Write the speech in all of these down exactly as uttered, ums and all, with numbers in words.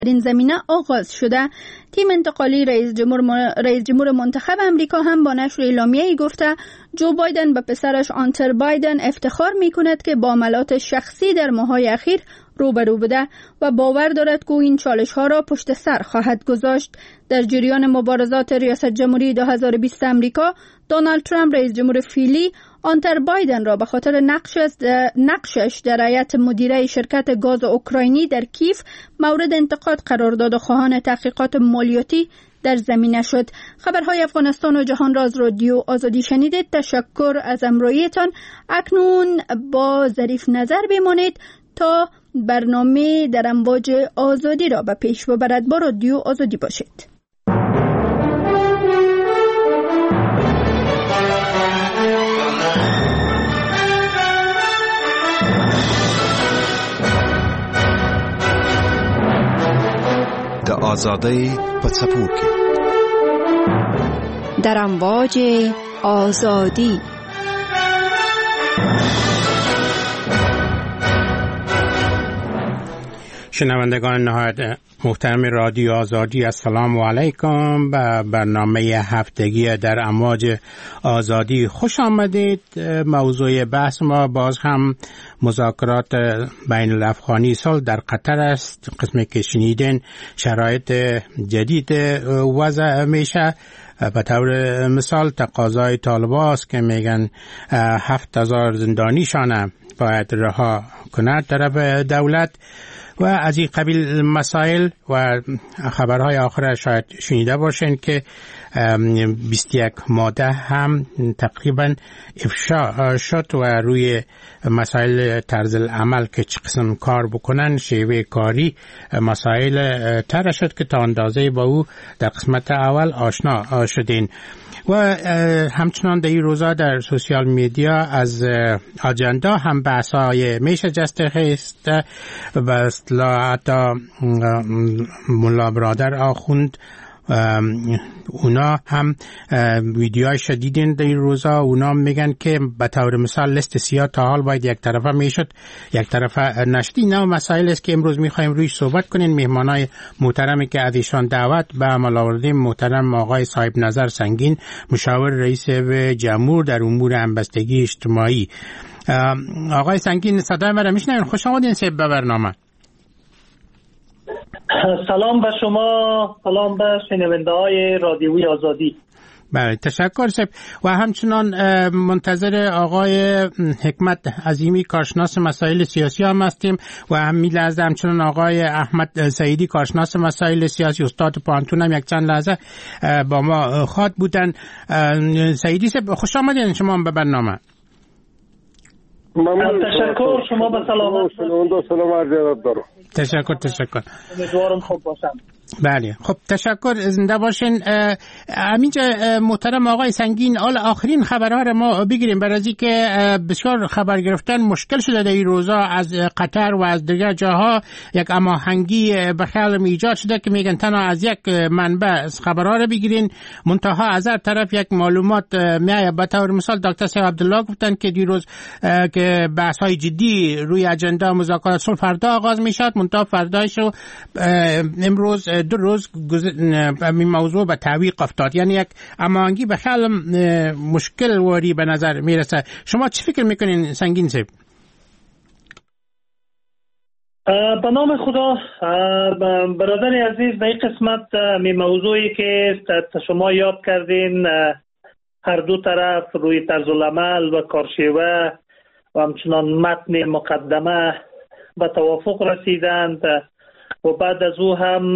در این زمینه آغاز شده. تیم انتقالی رئیس جمهور رئیس جمهور منتخب امریکا هم با نشر اعلامیه‌ای گفته جو بایدن به پسرش آنتر بایدن افتخار می‌کند که با عملات شخصی در ماه‌های اخیر روبرو بوده و باور دارد که این چالش‌ها را پشت سر خواهد گذاشت. در جریان مبارزات ریاست جمهوری دو هزار و بیست امریکا، دونالد ترامپ رئیس جمهور فعلی آنتر بایدن را به خاطر نقشش در هیئت مدیره شرکت گاز اوکراینی در کیف مورد انتقاد قرار داد و خواهان تحقیقات مالیاتی در زمینه شد. خبرهای افغانستان و جهان را از رادیو آزادی شنیدید. تشکر از همراهیتان. اکنون با ظریف نظر بمانید تا برنامه در امواج آزادی را به پیش ببرد. با رادیو آزادی باشید. د آزادۍ په څپو کې در امواج آزادی. شنوندگان نهایت محترم رادیو آزادی، السلام علیکم. به برنامه هفتگی در امواج آزادی خوش آمدید. موضوع بحث ما باز هم مذاکرات بین الافغانی سال در قطر است. قسمی که شنیدین شرایط جدید وضع میشه. به طور مثال تقاضای طالبان است که میگن هفت هزار زندانیشان باید رها کند طرف دولت و از این قبیل مسائل. و خبرهای آخر شاید شنیده باشین که بیست و یک ماده هم تقریبا افشا شد و روی مسائل طرز العمل که چه قسم کار بکنن، شیوه کاری، مسائل طرح شد که تا اندازه با او در قسمت اول آشنا شدین. و همچنان در این روزا در سوشیال میدیا از اجندا هم بحثای میشه جسته خیست و اصطلاح حتی ملا برادر آخوند اونا هم ویدیوهای شدیدین در این روزا. اونا میگن که به طور مثال لیست سیاه تا حال باید یک طرفه میشد یک طرفه نشدی. نه مسائل است که امروز میخوایم رویش صحبت کنیم. مهمانای محترمی که از ایشان دعوت به عمل آوردیم، محترم آقای صاحب نظر سنگین، مشاور رئیس جمهور در امور همبستگی اجتماعی. آقای سنگین صدای مرا میشنوین؟ خوش آمدین سیب به برنامه. سلام به شما، سلام به شنونده های رادیوی آزادی. بله تشکر سب. و همچنان منتظر آقای حکمت عظیمی کارشناس مسائل سیاسی هم هستیم و همین لحظه همچنان آقای احمد سعیدی کارشناس مسائل سیاسی استاد پانتون هم یک چند لحظه با ما خواهد بودن. سعیدی سب خوش آمدین شما به برنامه. تشکر. شما به سلامت. سلام عرض دارم. تشکر تشکر. امیدوارم خوب باشم. بله خب تشکر، زنده باشین. همینجا محترم آقای سنگین، حال آخرین خبرها رو ما بگیریم برای از اینکه بسیار خبر گرفتن مشکل شده در این روزا از قطر و از دیگر جاها. یک هماهنگی به خیال ایجاد شده که میگن تنها از یک منبع خبرها رو بگیرین، منتها از هر طرف یک معلومات میایه. به طور مثال دکتر سید عبدالله گفتن که دیروز که بحث های جدی روی اجندا مذاکرات صلح فردا آغاز میشد، منتها فردایشو امروز دو روز این موضوع به تعویق افتاد. یعنی یک هماهنگی به خیال مشکل واری به نظر میرسه. شما چی فکر میکنین سنگین صاحب؟ به نام خدا. برادر عزیز، در این قسمت می موضوعی که شما یاد کردین، هر دو طرف روی طرز العمل و کارشیوه و همچنان متن مقدمه به توافق رسیدند و بعد از او هم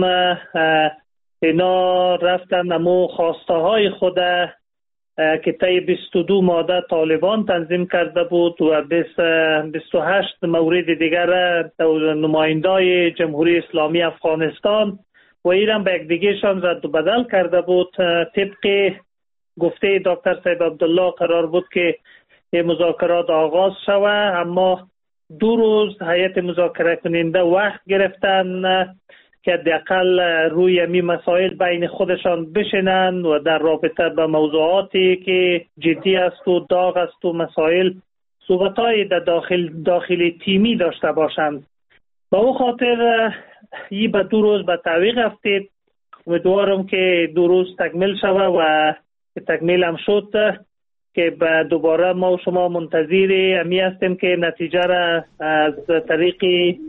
اینا رفتن امو خواسته های خود که طی بیست و دو ماده طالبان تنظیم کرده بود و بیست و هشت مورد دیگر نمایندای جمهوری اسلامی افغانستان و ایران به یک دیگهشان رد و بدل کرده بود. طبق گفته دکتر سید عبدالله قرار بود که این مذاکرات آغاز شود، اما دو روز هیئت مذاکره کننده وقت گرفتن که حداقل روی می مسائل بین خودشان بشینن و در رابطه به موضوعاتی که جدی است و داغ است و مسائل صحبت‌های در داخل داخلی تیمی داشته باشند. با او خاطر ای به دو روز به تعویق افتید. امیدوارم که دو روز تکمیل شود و تکمیل هم شد که به دوباره ما و شما منتظر امی هستیم که نتیجه را از طریق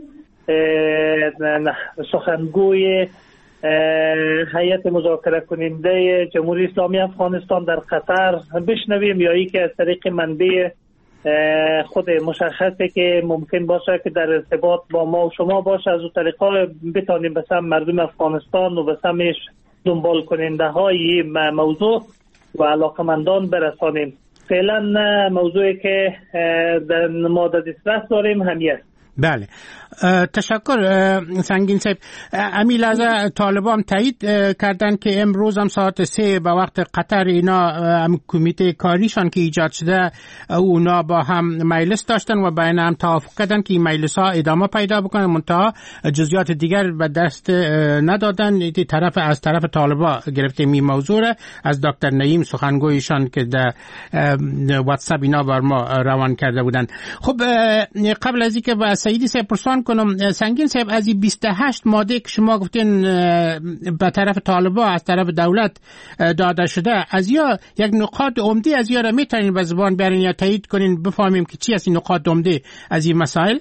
سخنگوی هیئت مذاکره کننده جمهوری اسلامی افغانستان در قطر بشنویم، یا ای که از طریق منبع خود مشخصه که ممکن باشه که در ارتباط با ما و شما باشه، از اون طریقا بتانیم به سم مردم افغانستان و به سمش دنبال کننده های موضوع و علاقمندان برسانیم. فعلا موضوعی که در ما در دسترس داریم همیه. بله، تشکر سنگین صاحب. امی لحظه طالبان تایید کردن که امروز هم ساعت سه به وقت قطر اینا هم کمیته کاریشان که ایجاد شده اونا با هم مجلس داشتن و بین هم توافق کردن که این مجلس ها ادامه پیدا بکنن، منتها جزئیات دیگر به دست ندادن. این طرف از طرف طالبان گرفته می موضوع از دکتر نعیم سخنگویشان که در واتساپ اینا بر ما روان کرده بودن. خب قبل از اینکه با سیدی صاحب پرسان کنم، سنگین صاحب از این بیست و هشت ماده که شما گفتین به طرف طالبان از طرف دولت داده شده، از یا یک نقاط عمده از یا را میتونین به زبان بیارین یا تایید کنین بفهمیم که چی است این نقاط عمده از این مسائل؟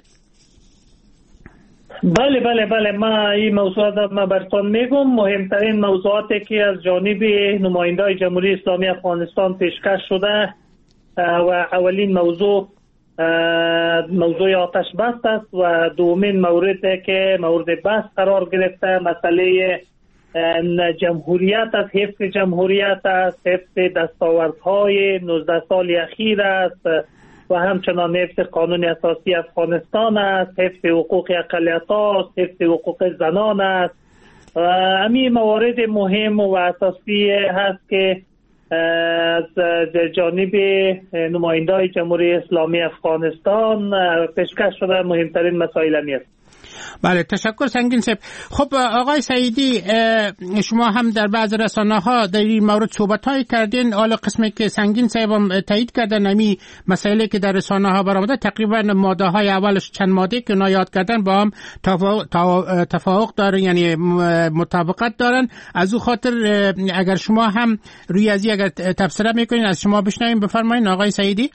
بله بله بله ما این موضوعات ما براتون میگم. مهمترین موضوعاتی که از جانب نمایندای جمهوری اسلامی افغانستان پیشکش شده و اولین موضوع موضوع آتش بس است و دومین موردی که مورد بحث قرار گرفته مسئله جمهوریت است، حفظ جمهوریت است، حفظ دستاوردهای نوزده سال اخیر است و همچنان حفظ قانون اساسی افغانستان است، حفظ حقوق اقلیت‌ها است، حفظ حقوق زنان است. همین موارد مهم و اساسی هست که از جانب نمایندای جمهوری اسلامی افغانستان پیشکش شده مهمترین مسائل میست. بله، تشکر سنگین صاحب. خب آقای سعیدی، شما هم در بعض رسانه ها در این مورد صحبت های کردین. حالا قسمی که سنگین صاحب هم تایید کردن امی مسائلی که در رسانه ها برآمده تقریبا ماده های اولش چند ماده که اونا یاد کردن با هم تفاوت دارن، یعنی مطابقت دارن. از او خاطر اگر شما هم روی ازی اگر تبصره میکنین از شما بشنویم، بفرمایید آقای سعیدی.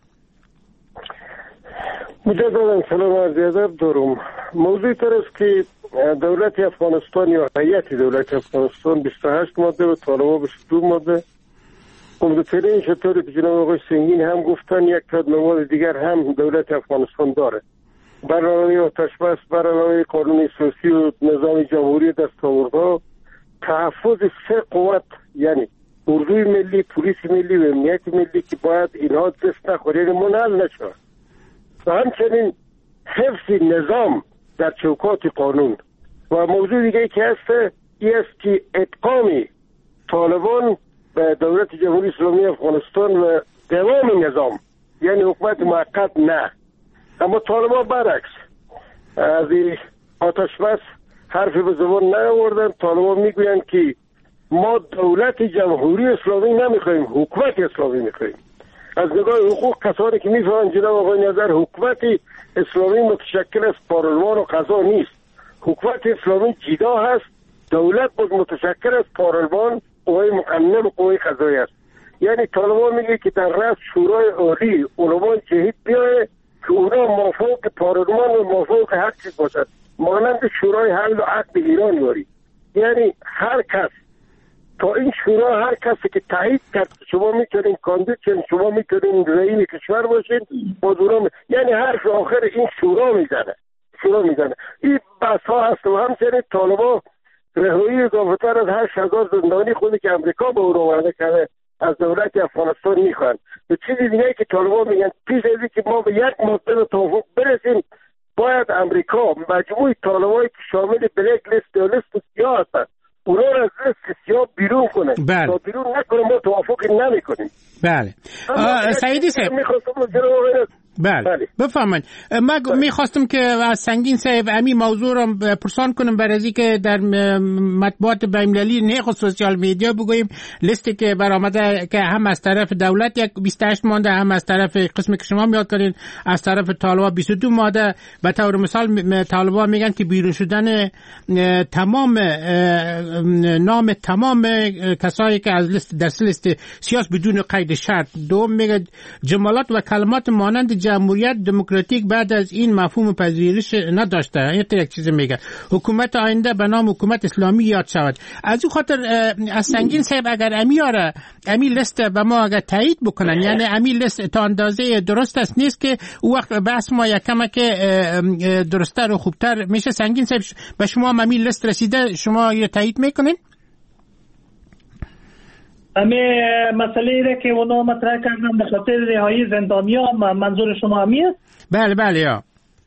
مجددا سلام عرض ادب دارم. موضوع تر است که دولت افغانستان یا هیئت دولت افغانستان بیست و هشت ماده و طالبان بیست و دو ماده. عمدترین شطوری که جناب آقای سنگین هم گفتن یک تا مواد دیگر هم دولت افغانستان داره. برنامه آتش بس، برنامه قانون اساسی و نظام جمهوری دستاوردها، تحفظ سه قوت یعنی اردوی ملی، پلیس ملی و امنیت ملی که باید اینها دست نخورید منحل نشود و همچنین حفظ نظام در چوکات قانون. و موضوع دیگه که هست این است که ادغام طالبان به دولت جمهوری اسلامی افغانستان و دوام نظام یعنی حکومت موقت نه، اما طالبان برعکس از آتش بس حرفی به زبان نیاوردن. طالبان میگویند که ما دولت جمهوری اسلامی نمیخوایم، حکومت اسلامی میخوایم. از نگاه حقوق کسانی که میفهمند جناب آقای نظر حکومت اسلامی متشکل از پارلمان و قضا نیست، حکومت اسلامی جدا هست، دولت بود متشکل از پارلمان، قوه مقننه و قوه قضایی است. یعنی طالبان میگه که در رأس شورای عالی علما جهید بیایه که اونا موافق پارلمان و موافق هر چیز باشد، مانند شورای حل و عقد ایران یاری. یعنی هر کس تا این شورا هر کسی که تایید کرد شما میتونین کاندید شین، شما میتونین رئیس کشور باشین بازورا، یعنی حرف آخر این شورا میزنه شورا میزنه این بحث ها هست. و همچنین طالبان رهایی اضافتر از هشت هزار زندانی خودی که امریکا به او رو وعده کرده از دولت افغانستان میخوان. به چیزی دیگه که طالبان میگن پیش از که ما به یک ماده به توافق برسیم باید امریکا مجموع طالبایی که شامل بلک لیست یا لیست سیاه هستند اونا را از لیست سیاه بیرون کنه. بله. تا بیرون نکنه ما توافق نمی کنیم. بله. سعیدی صاحب میخواستم جناب بله بفهمید. من میخواستم که از سنگین صاحب امی موضوع رو پرسان کنم برای از که در مطبوعات بین‌المللی نه خود سوشال میدیا بگوییم لیستی که برآمده که هم از طرف دولت یک بیست و هشت ماده، هم از طرف قسمی که شما میاد کردین از طرف طالبان بیست و دو ماده. به طور مثال طالبان میگن که بیرون شدن تمام نام تمام کسایی که از لیست در لیست سیاسی بدون قید شرط. دوم میگه جملات و کلمات مانند جمهوریت دموکراتیک بعد از این مفهوم پذیرش نداشته. این یک چیز میگه حکومت آینده به نام حکومت اسلامی یاد شود. از این خاطر از سنگین صاحب اگر امیاره امی لیست به ما اگر تایید بکنن، یعنی امی لیست تا اندازه درست است نیست که او وقت بحث ما یکم که درست‌تر و خوبتر میشه. سنگین صاحب به شما امی لیست رسیده، شما یا تایید میکنین؟ امی مسئله ایره که اونا مطرح کردن به خاطر رهایی زندانیان، منظور شما همی است؟ بله بله یا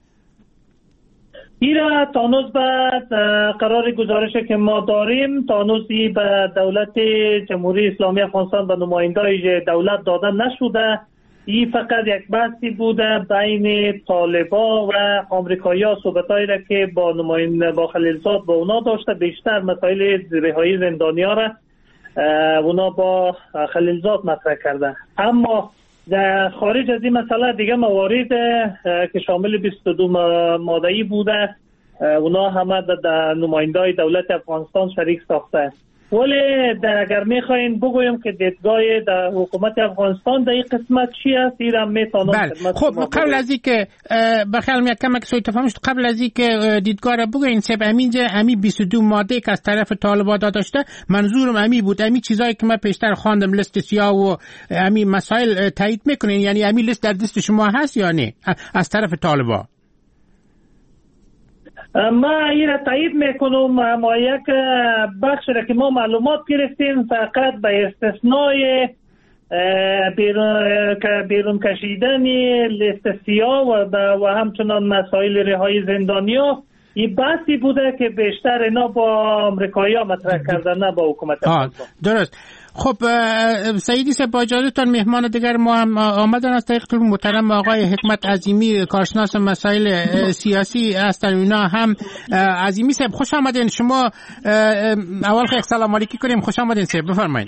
ایره تانوز بعد قرار گزارشه که ما داریم تانوزی به دولت جمهوری اسلامی افغانستان به نمایندای دولت داده نشده. این فقط یک بحثی بوده بین طالبا و آمریکایی‌ها، صحبتایی را که با نماینده با خلیلزاد با اونا داشته. بیشتر مسائل رهایی زندانی‌ها را اونا با خلیلزاد مطرح کرده. اما در خارج از این مسئله دیگه موارد که شامل بیست و دو ماده‌ای بوده اونا همه در نمایندای دولت افغانستان شریک ساخته. ولی اگر میخواین بگویم که دیدگاه در حکومت افغانستان در این قسمت چی است ایران میتونم خدمت خب قبل از اینکه بخیر میاد کم که سوی تفاهمش قبل از اینکه دیدگاه را بگوین سب امینجا امی بیست و دو ماده که از طرف طالبان داشته منظورم امی بود. امی چیزایی که من پیشتر خواندم لیست سیاه و امی مسائل تایید میکنین، یعنی امی لیست در دست شما هست یا نه از طرف طالبان؟ ما این را تایید میکنم. ما یک بخش را که ما معلومات گرفتیم فقط به استثنای بیرون, بیرون کشیدن لیست سیاه و, و همچنان مسائل رهایی زندانی‌ها این بحثی بوده که بیشتر اینا با آمریکایی‌ها مطرح کردن نه با حکومت افغانستان. درست. خب سعیدی صاحب با اجازهتون مهمان دیگر ما هم آمدن از طریق محترم آقای حکمت عظیمی کارشناس مسائل سیاسی هستن. اینا هم عظیمی صاحب خوش آمدین. شما اول خیلی سلام علیکی کنیم. خوش آمدین صاحب، بفرمایید.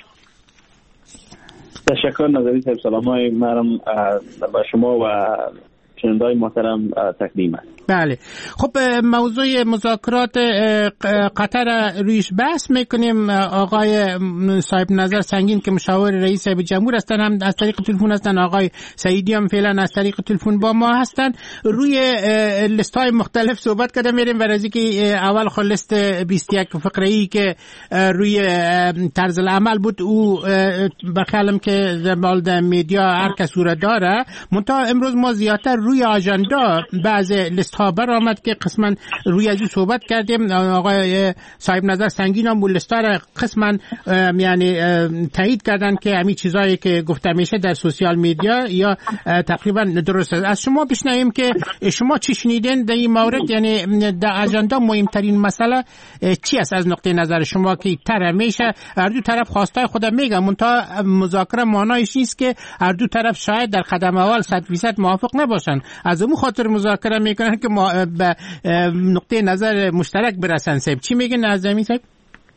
تشکر نظری صاحب. سلامای مرم با شما و شنوندای محترم تقدیم است. بله خب موضوع مذاکرات قطر رویش بحث میکنیم. آقای صاحب نظر سنگین که مشاور رئیس صاحب جمهور هستن هم از طریق تلفن هستن، آقای سعیدی هم فعلا از طریق تلفن با ما هستن. روی لیست های مختلف صحبت کرده میریم برای اینکه اول خود لیست بیست و یک فقره ای که روی طرز العمل بود او بخیالم که بالد میدیا هر کس رو داره، منتها امروز ما زیادتر روی آژاندا بعض لیست ها برآمد که قسما روی از صحبت کردیم. آقای صاحب نظر سنگین هم لیست ها را قسما یعنی تایید کردن که همین چیزایی که گفته میشه در سوشال میدیا یا تقریبا درست است. از شما بشنویم که شما چی شنیدین در این مورد، یعنی در آژاندا مهمترین مسئله چی است از نقطه نظر شما که تر میشه هر دو طرف خواستای خود میگن، منتها مذاکره معنایش نیست که هر دو طرف شاید در قدم اول صد فیصد موافق نباشن، از اون خاطر مذاکره میکنن که ما به نقطه نظر مشترک برسن. صاحب چی میگن از زمین صاحب؟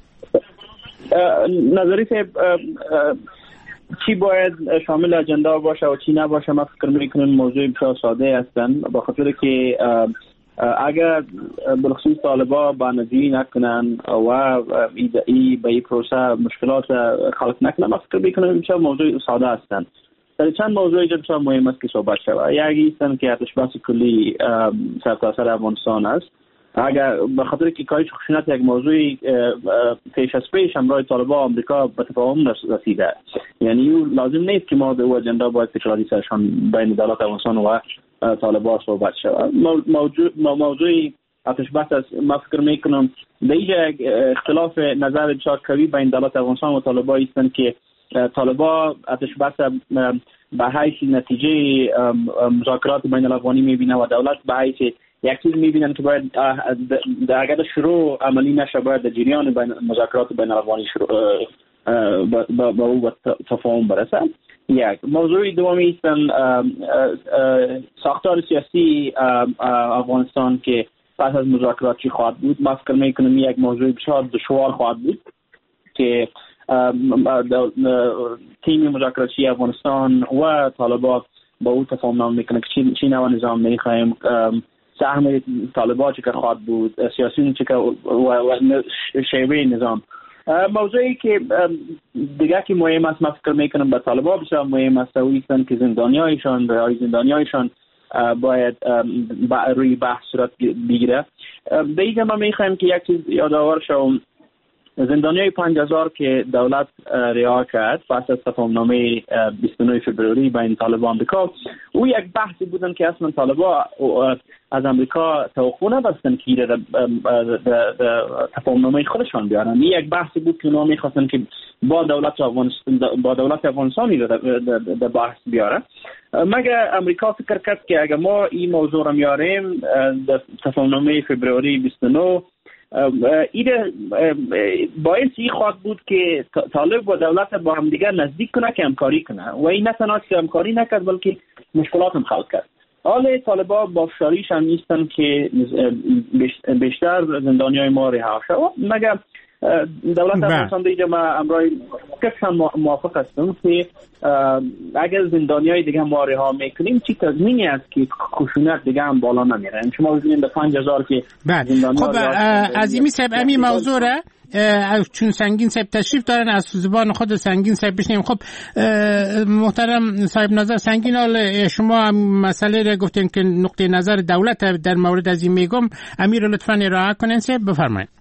نظری صاحب چی باید شامل اجندا باشه و چی نباشه من فکر میکنم موضوع بسیار ساده هستن، با خاطر که اگر بخصوص طالبا با نظری نکنن و ای به این پروسه مشکلات خلق نکنن من فکر میکنم بسیار موضوع ساده هستن. در چند موضوعی که بسیار مهم است که صحبت شود. یکی ایستن که ارتش بحث کلی سرتاسر افغانستان است. اگر به خاطر که کاهش خشونت یک موضوعی پیش از پیش همراه طالبان آمریکا به تفاهم رسیده، یعنی لازم نیست که ما به اجندا باید تکراری سرشان بین دولت افغانستان و طالبان صحبت شود. موضوع موضوعی ارتش بحث است. من فکر میکنم در اینجا اختلاف نظر بسیار قوی بین دولت افغانستان و طالبان ایستن که طالبان اتش بحث به حیث نتیجه مذاکرات بین الافغانی میبینه و دولت به حیث یک چیز میبینن که باید اگر شروع عملی نشه باید در جریان بین مذاکرات بین الافغانی با او تفاهم برسند. یک موضوع دومی است ساختار سیاسی افغانستان که پس از مذاکرات چی خواهد بود. ما فکر میکنم یک موضوع بسیار دشوار خواهد بود که تیم مذاکراتی افغانستان و طالبان با او تفاهم نامه میکنه که چی نوع نظام میخوایم، سهم طالبان چی که خواهد بود، سیاسیون چی که و شیوه نظام. موضوعی که دیگه که مهم است ما فکر میکنم به طالبان بسیار مهم است اویستن که زندانیایشان رهای زندانیایشان باید روی بحث صورت بگیره. به اینجا ما میخوایم که یک چیز یادآور شوم، زندانیای پنج هزار که دولت رها کرد پس از تفاهمنامه بیست و نه فوریه بین طالبان و آمریکا، او یک بحثی بودن که اصلا طالبان از آمریکا توقع نداشتن که تفاهمنامه خودشان بیارن. این یک بحثی بود که اونا میخواستن که با دولت افغانستان با دولت افغانستانی در بحث بیاره، مگر آمریکا فکر کرد که اگر ما این موضوع را میاریم در تفاهمنامه فوریه بیست و نه ایده باعث این خواهد بود که طالب و دولت با هم دیگر نزدیک کنه که همکاری کنه و این نه تنها که همکاری نکرد بلکه مشکلات هم خلق کرد. حال طالبان با فشاریش هم نیستن که بیشتر زندانیای ما رها شود، مگر دولت افغانستان دیگه ما امرای کسان موافق هستم که اگر زندانیای دیگه ما رها میکنیم چی تضمینی است که خشونت دیگه هم بالا نمیره. شما ببینید به پنج هزار که زندانیا خب عظیمی صاحب امی موضوع را چون سنگین صاحب تشریف دارن از زبان خود سنگین صاحب بشنیم. خب محترم صاحب نظر سنگین، حال شما مسئله را گفتین که نقطه نظر دولت در مورد از این میگم، امیر لطفاً ارائه کنین صاحب، بفرمایید.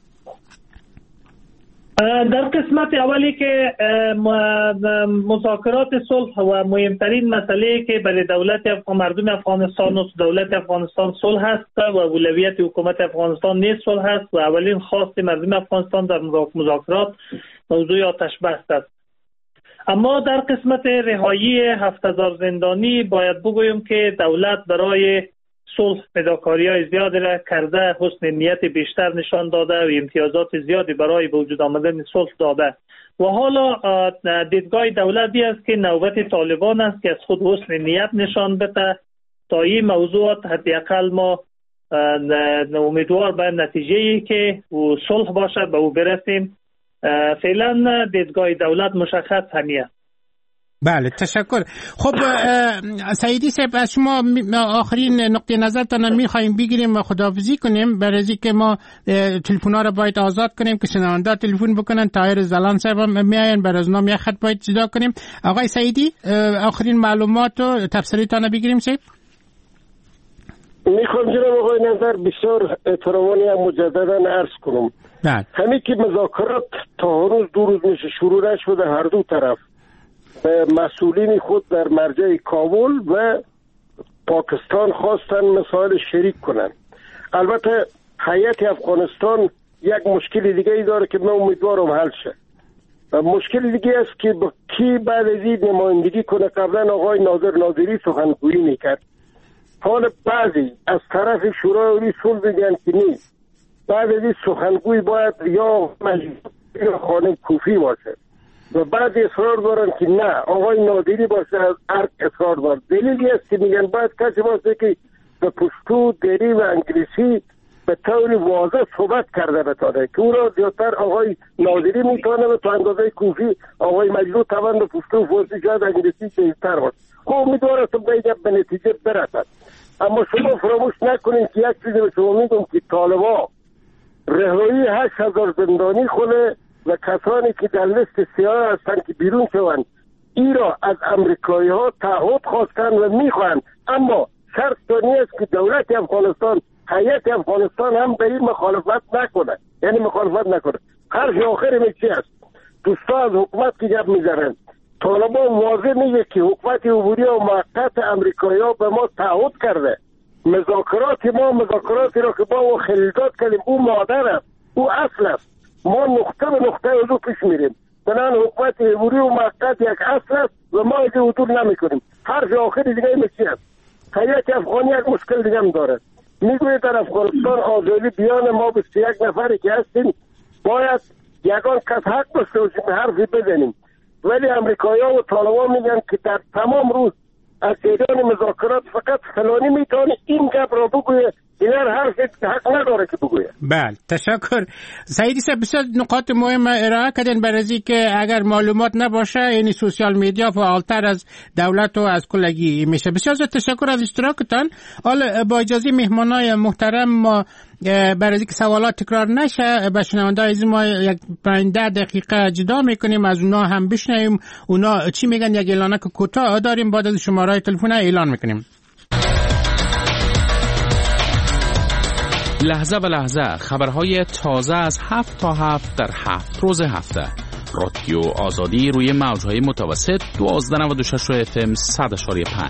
در قسمت اولی که مذاکرات صلح و مهمترین مسئله که برای دولت افغان مردم افغانستان و دولت افغانستان صلح است و اولویت حکومت افغانستان نیز صلح است و اولین خواست مردم افغانستان در مذاکرات موضوع آتش بس است. اما در قسمت رهایی هفت هزار زندانی باید بگویم که دولت برای صلح فداکاری‌های زیادی را کرده، حسن نیت بیشتر نشان داده و امتیازات زیادی برای به وجود آمدن صلح داده و حالا دیدگاه دولتی است که نوبت طالبان است که از خود حسن نیت نشان بده تا این موضوعات حداقل ما امیدوار به نتیجه‌ای که صلح باشد به او برسیم. فعلا دیدگاه دولت مشخص همیه. بله تشکر. خب سعیدی صاحب از شما آخرین نقطه نظرتان میخوایم بگیریم و خداحافظی کنیم، برای اینکه ما تلفن‌ها را باید آزاد کنیم که شنونده تلفن بکنن. طاهر زلان صاحب هم میاین، برای از نام یک خط باید جدا کنیم. آقای سعیدی آخرین معلومات و تفسیرتان بگیریم صاحب. میخوام جناب آقای نظر بسیار احترامانی مجددا عرض کنم. بله. همین که مذاکرات تا روز دو روز میشه شروع نشده، هر دو طرف به مسئولین خود در مرجع کابل و پاکستان خواستن مسائل شریک کنن. البته هیئت افغانستان یک مشکل دیگه ای داره که من امیدوارم حل شه. مشکل دیگه است که با کی بعد از این نمایندگی کنه. قبلا آقای ناظر ناظری سخنگویی میکرد، حال بعضی از طرف شورای عالی صلح میگن که نیست، بعد از این سخنگوی باید یا مجلس یا خانم کوفی باشه و بعد اصرار دارن که نه آقای نادری باشه، از ارک اصرار دارن. دلیلی است که میگن باید کسی باشه که به پشتو، دری و انگلیسی به طور واضح صحبت کرده بتانه که او را زیادتر آقای نادری میتونه و تا اندازه کوفی آقای مجلو توان به پشتو و فارسی شاید انگلیسی شهیدتر باشه. خب امیدوارم به نتیجه برسد. اما شما فراموش نکنید که یک چیزی به شما میگم که طالبان رهایی هشت هزار زندانی خوده و کسانی که در لیست سیاه هستند که بیرون شوند ای را از امریکایی ها تعهد خواستن و میخوان، اما شرط دانی است که دولت افغانستان، هیئت افغانستان هم به این مخالفت نکنه، یعنی مخالفت نکنه. حرف آخر می چی است؟ دوستا از حکومت که گپ میزنن، طالبان واضح میگه که حکومت عبوری و موقت امریکایی ها به ما تعهد کرده مذاکرات ما مذاکراتی را که با او خلیدات کردیم او مادر است، او اصل است، ما نقطه به نقطه از او پیش میریم. بنان حکومت عبوری و موقت یک اصل است و ما از این عدول نمی کنیم. حرف آخری دیگه میچی است؟ هیئت افغانی یک مشکل دیگه هم داره، میگوید در افغانستان آزادی بیان ما بیست و یک نفری که هستیم باید یگان کس حق داشته باشیم حرفی بزنیم، ولی امریکایی‌ها و طالبان میگن که در تمام روز از جریان مذاکرات فقط فلانی میتونه این گپ را بگویه، دیگر حرف حق نداره که بگویه. بله تشکر سعیدی صاحب، بسیار نقاط مهم ارائه کردن برای که اگر معلومات نباشه یعنی سوشال میدیا فعالتر از دولت و از کلگی میشه. بسیار زیاد تشکر از اشتراکتان. حالا با اجازه مهمانای محترم ما برای که سوالات تکرار نشه به شنونده‌های عزیز ما یک پنجاه دقیقه جدا میکنیم، از اونا هم بشنویم اونا چی میگن. یک اعلانه که کوتاه داریم، بعد از شماره تلفن اعلان میکنیم. لحظه به لحظه خبرهای تازه از هفت تا هفت در هفت روز هفته. رادیو آزادی روی موجهای متوسط دوازده نود و شش اف ام صد اشاری پنج.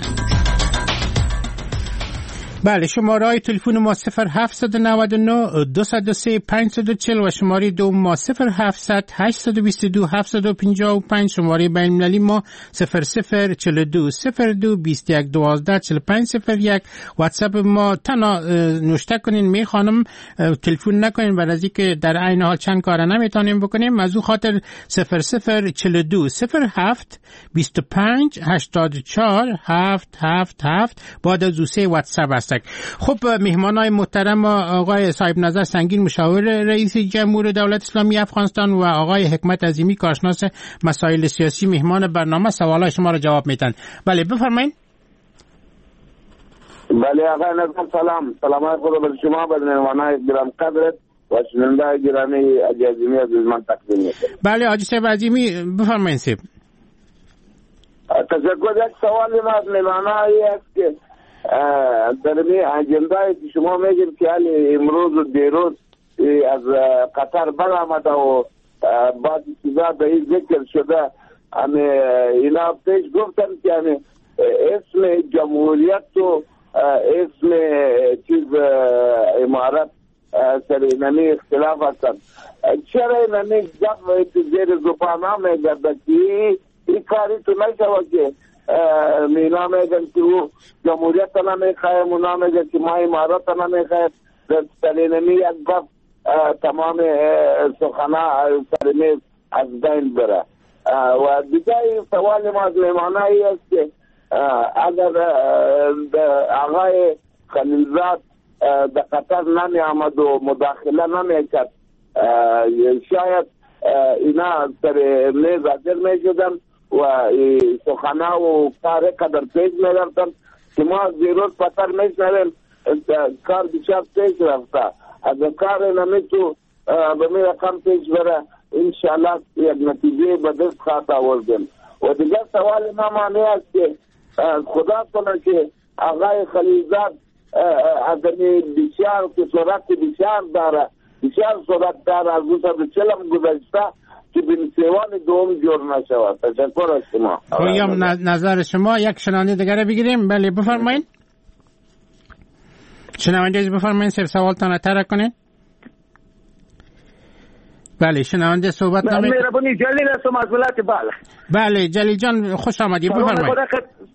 بله شماره های تلفن ما صفر هفت نه نه دو صفر سه پنج چهار صفر و شماره دو ما صفر هفت هشت دو دو هفت پنج پنج. شماره بین المللی ما صفر صفر چهل و دو صفر دو بیست و یک دوازده چهل و پنج صفر یک. واتساپ ما تنها نوشته کنین می خانم، تلفن نکنین برای از که در عین حال چند کار نمیتونیم بکنیم. از او خاطر صفر صفر چهل و دو صفر هفت بیست و پنج هشتاد و چهار هفت هفت هفت. بعد از او سه واتساپ است. خب مهمانای محترم آقای صاحب نظر سنگین مشاور رئیس جمهور دولت اسلامی افغانستان و آقای حکمت عظیمی کارشناس مسائل سیاسی مهمان برنامه سوالای شما را جواب میدن. بله بفرمایید. بله آقای نظر سلام، سلامت خدا بر شما، بر مهمانای گران قدرت و شنونده‌های گرامی عظیمی از من تقدیم می‌کنم. بله حاجی صاحب عظیمی بفرمایید. صاحب تشکر. یک سوال ما از مهمانای است که در می اجنده‌ای که شما میگید که حالی امروز و دیروز از قطر برآمده و بعد چیزا به این ذکر شده، همه اینا پیش گفتن که همه اسم جمهوریت و اسم چیز امارت سر اینمی اختلاف هستن. چرا اینمی گفت زیر زبان ها میگرده که این کاری تو نشود که مینا میگن که او جمهوریت تا نمیخوایم، اونا میگن که ما امارات تا نمیخوایم. در اینمی یک گفت تمام سخنه سرمیز از بین بره. و دیگه سوال ما از مهمانایی است که اگر آقای خلیلزاد در قطر نمی آمد و مداخله نمی کرد، شاید اینا سر میز حاضر می شدن و سخنه و کار قدر پیش می رفتن که ما زیروز پتر می شنویم کار بسیار پیش رفته. اگر کار نمی تو به می رقم پیش بره انشاءالله یک نتیجه به دست خواهد آوردیم. و دیگر سوال ما معنی است که خدا کنه که آقای خلیلزاد ادمی بسیار که صورت بسیار داره، بسیار صورت داره، از دو سال چلم گذشته که بین سیوان دوم جور نشود. تشکر از شما. خویم نظر شما. یک شنونده دیگر بگیریم. بله بفرمایید. شنونده بفرمایید سر سوالتان تر کنید. بله شنونده صحبت نمی مهربانی جلیل هستم از ولایت بلخ. بله جلیل جان خوش آمدید بفرمایید.